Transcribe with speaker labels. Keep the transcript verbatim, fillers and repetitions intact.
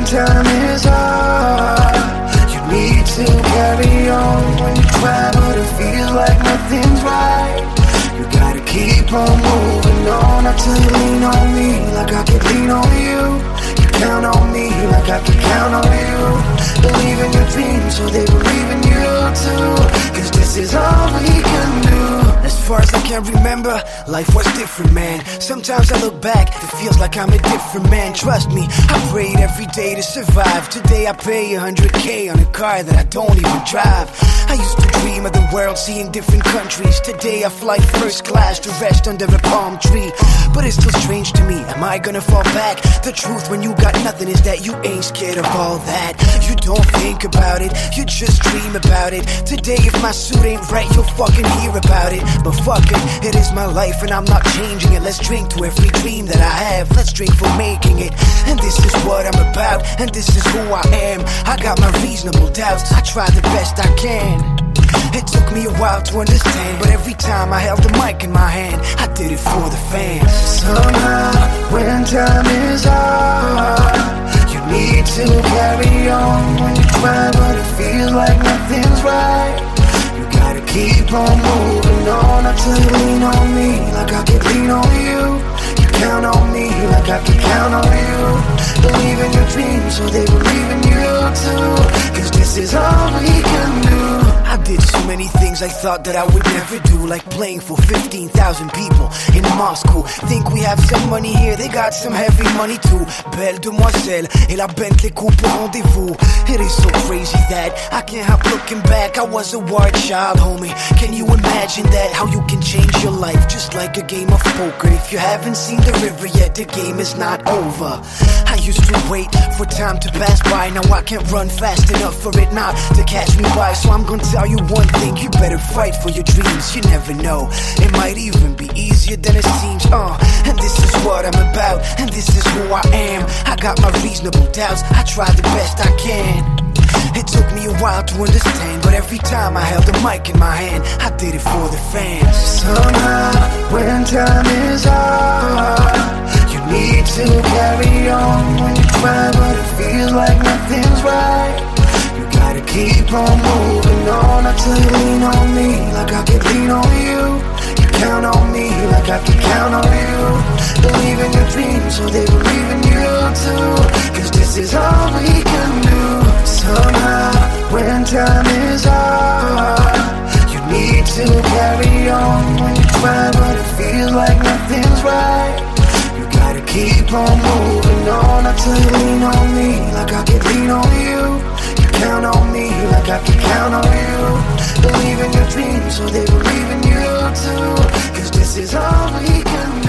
Speaker 1: when time is hard. You need to carry on when you try, but it feels like nothing's right. You gotta keep on moving on until you lean on me like I can lean on you. You count on me like I can count on you. Believe in your dreams so they believe in you too, cause this is all we can do. As far as I can remember, life was different, man. Sometimes I look back, it feels like I'm a different man. Trust me, I prayed every day to survive. Today I pay a hundred K on a car that I don't even drive. I used to dream of the world, seeing different countries. Today I fly first class to rest under a palm tree. But it's still strange to me, am I gonna fall back? The truth when you got nothing is that you ain't scared of all that. You don't think about it, you just dream about it. Today if my suit ain't right, you'll fucking hear about it. But fuck it, it is my life and I'm not changing it. Let's drink to every dream that I have, let's drink for making it. And this is what I'm about, and this is who I am. I got my reasonable doubts, I try the best I can. It took me a while to understand, but every time I held the mic in my hand, I did it for the fans. Somehow, when time is hard, you need to carry on when you try, but it feels like nothing's right. You gotta keep on moving on until you lean on me like I can lean on you. You count on me like I can count on you. Believe in your dreams so they believe in you too, cause this is all we can do. I did so many things I thought that I would never do, like playing for fifteen thousand people in Moscow. Think we have some money here, they got some heavy money too. Belle demoiselle et la Bentley coupe au rendezvous. It is so crazy that I can't help looking back. I was a wild child, homie. Can you imagine that? How you can change your life just like a game of poker. If you haven't seen the river yet, the game is not over. I used to wait for time to pass by. Now I can't run fast enough for it not to catch me by. So I'm gonna tell you one thing, you better fight for your dreams. You never know, it might even be easier than it seems. Uh, and this is what I'm about, and this is who I am. I got my reasonable doubts, I try the best I can. It took me a while to understand, but every time I held the mic in my hand, I did it for the fans. Somehow, when time is hard, you need to carry on when you try, but it feels like nothing's right. You gotta keep on moving on until you lean on me like I can lean on you. You count on me like I can count on you. Believe in your dreams so they believe in you too, cause this is all we can do. Somehow, when time is hard, you need to carry on when you try, but it feels like nothing's right. You gotta keep on moving on until you lean on me like I can lean on you. You count on me like I can count on you. Believe in your dreams so they believe in you too, cause this is all we can do.